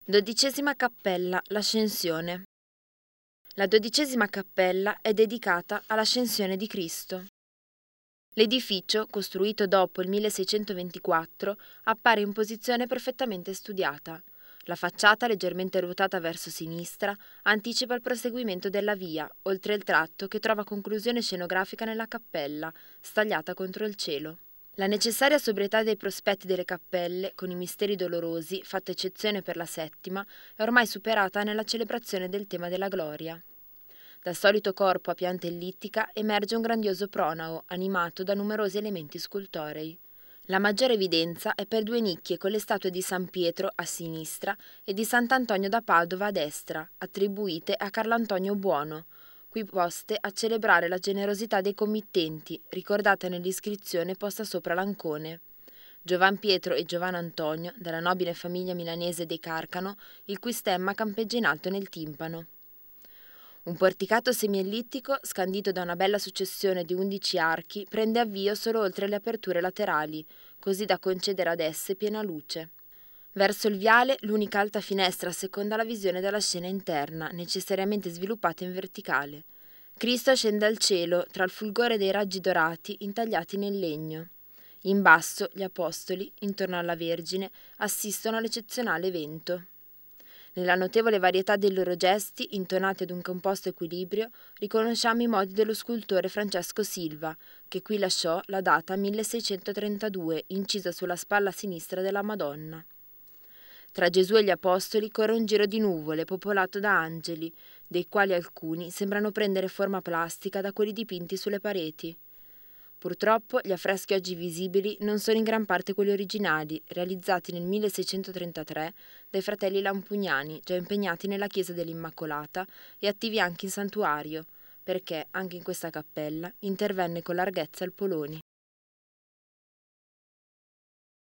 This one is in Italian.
Dodicesima cappella, l'Ascensione. La 12ª cappella è dedicata all'Ascensione di Cristo. L'edificio, costruito dopo il 1624, appare in posizione perfettamente studiata. La facciata, leggermente ruotata verso sinistra, anticipa il proseguimento della via, oltre il tratto che trova conclusione scenografica nella cappella, stagliata contro il cielo. La necessaria sobrietà dei prospetti delle cappelle, con i misteri dolorosi, fatta eccezione per la settima, è ormai superata nella celebrazione del tema della gloria. Dal solito corpo a pianta ellittica emerge un grandioso pronao, animato da numerosi elementi scultorei. La maggiore evidenza è per due nicchie con le statue di San Pietro a sinistra e di Sant'Antonio da Padova a destra, attribuite a Carlo Antonio Buono, qui poste a celebrare la generosità dei committenti, ricordata nell'iscrizione posta sopra l'ancone. Giovan Pietro e Giovan Antonio, dalla nobile famiglia milanese dei Carcano, il cui stemma campeggia in alto nel timpano. Un porticato semiellittico, scandito da una bella successione di 11 archi, prende avvio solo oltre le aperture laterali, così da concedere ad esse piena luce. Verso il viale, l'unica alta finestra asseconda la visione della scena interna, necessariamente sviluppata in verticale. Cristo scende dal cielo, tra il fulgore dei raggi dorati intagliati nel legno. In basso, gli apostoli, intorno alla Vergine, assistono all'eccezionale evento. Nella notevole varietà dei loro gesti, intonati ad un composto equilibrio, riconosciamo i modi dello scultore Francesco Silva, che qui lasciò la data 1632, incisa sulla spalla sinistra della Madonna. Tra Gesù e gli Apostoli corre un giro di nuvole popolato da angeli, dei quali alcuni sembrano prendere forma plastica da quelli dipinti sulle pareti. Purtroppo gli affreschi oggi visibili non sono in gran parte quelli originali, realizzati nel 1633 dai fratelli Lampugnani, già impegnati nella chiesa dell'Immacolata e attivi anche in santuario, perché anche in questa cappella intervenne con larghezza il Poloni.